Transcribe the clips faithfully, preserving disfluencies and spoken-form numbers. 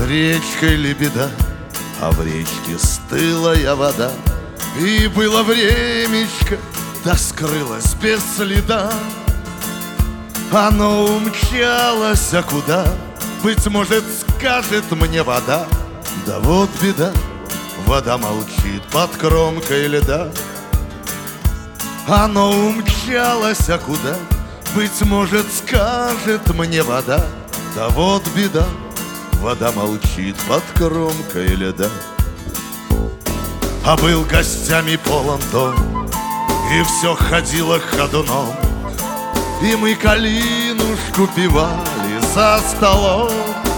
речкой лебеда, а в речке стылая вода. И было времечко, да скрылось без следа. Оно умчалось, а куда? Быть может, скажет мне вода. Да вот беда, вода молчит под кромкой льда. Оно умчалось, а куда? Быть может, скажет мне вода. Да вот беда, вода молчит под кромкой льда. А был гостями полон дом, и все ходило ходуном, и мы калинушку пивали за столом.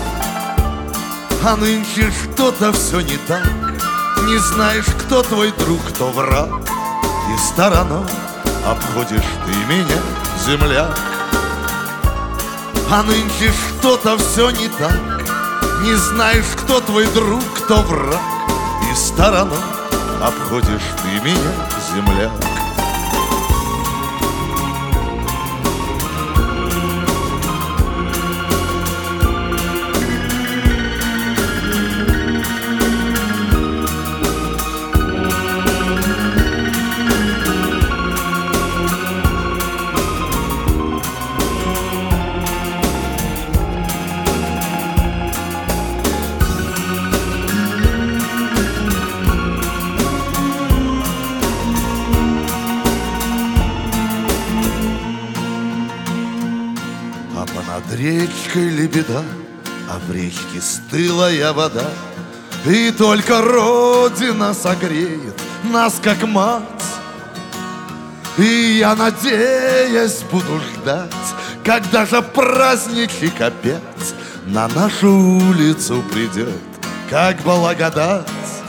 А нынче что-то все не так, не знаешь, кто твой друг, кто враг, и стороной обходишь ты меня, земляк. А нынче что-то все не так, не знаешь, кто твой друг, кто враг, и стороной обходишь ты меня, земляк. Над речкой лебеда, а в речке стылая вода. И только Родина согреет нас, как мать. И я, надеясь, буду ждать, когда же праздничек опять на нашу улицу придет, как благодать.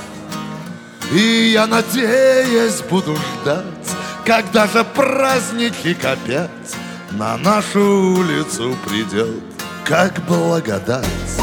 И я, надеясь, буду ждать, когда же праздничек опять на нашу улицу придет, как благодать.